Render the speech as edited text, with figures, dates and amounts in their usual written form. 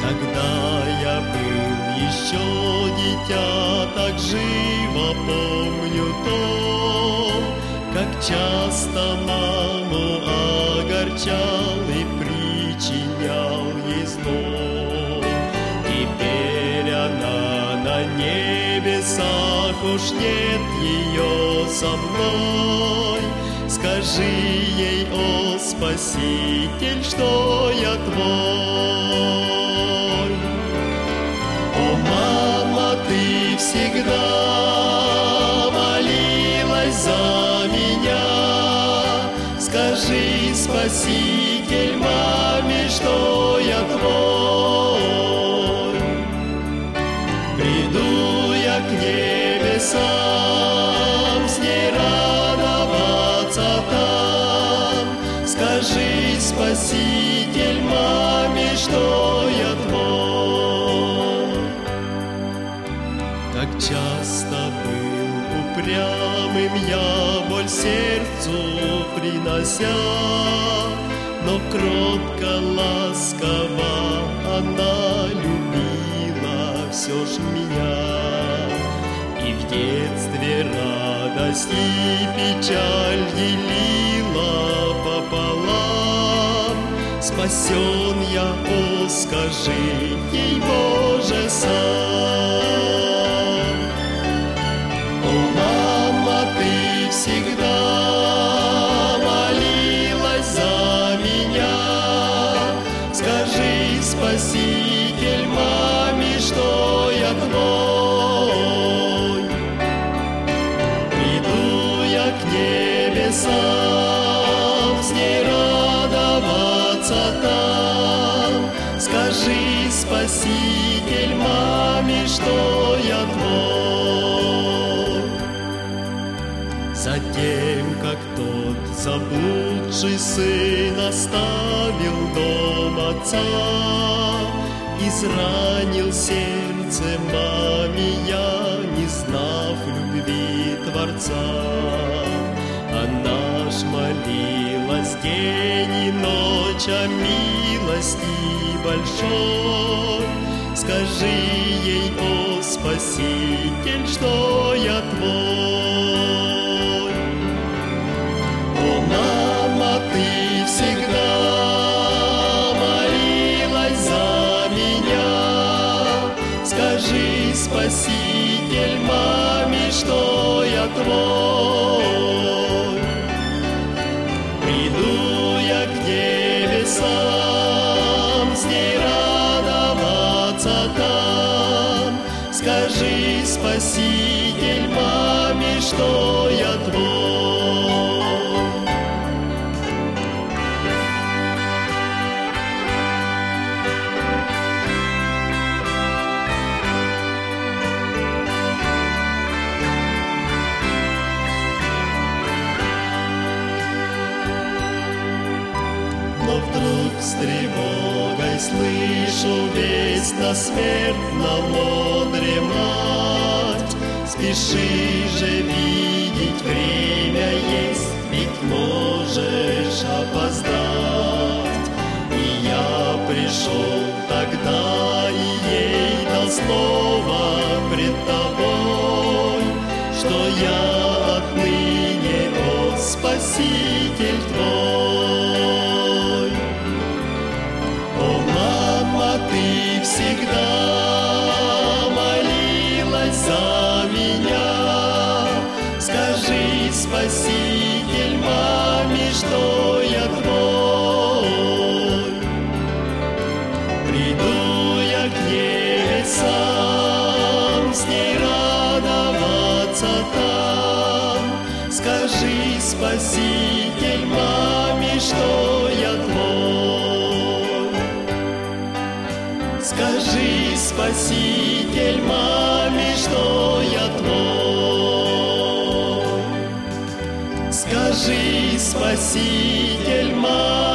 Когда я был еще дитя, так живо помню то, как часто маму огорчал и причинял ей зло. Теперь она на небесах, уж нет ее со мной. Скажи ей, о Спаситель, что я твой. О, мама, ты всегда молилась за меня. Скажи, Спаситель, маме, что я твой. Приду я к небесам, с ней радоваться там. Скажи, Спаситель, маме, что я твой. Как часто был упрямым я, боль сердцу принося, но кротко, ласково она любила все ж меня. И в детстве радость и печаль делила пополам. Спасен я, о, скажи ей, Боже, сам. О, мама, ты всегда молилась за меня. Скажи, Спаситель, маме, что я твой. Приду я к небесам, с ней радоваться там. Скажи, Спаситель, маме, что я твой. Затем, как тот заблудший сын оставил дом отца, изранил сердце маме я, не знав любви Творца. Она ж молилась день и ночь о милости большой. Скажи ей, о, Спаситель, что я твой. О, мама, ты всегда молилась за меня. Скажи, Спаситель, маме, что я твой. Приду я к небесам, с ней радоваться там. Скажи, Спаситель, маме, что я твой. Но вдруг с тревогой слышу весть на смертном одре, мать. Спеши же, видеть время есть, ведь можешь опоздать. И я пришел тогда и ей дал слово пред тобой, что я отныне, о, Спаситель твой. О, мама, ты всегда молилась за меня. Скажи, Спаситель, маме, что я твой. Приду я к небесам, с ней радоваться там. Скажи, Спаситель, маме, что я твой. Скажи, Спаситель, маме, что я твой. Скажи, Спаситель, маме,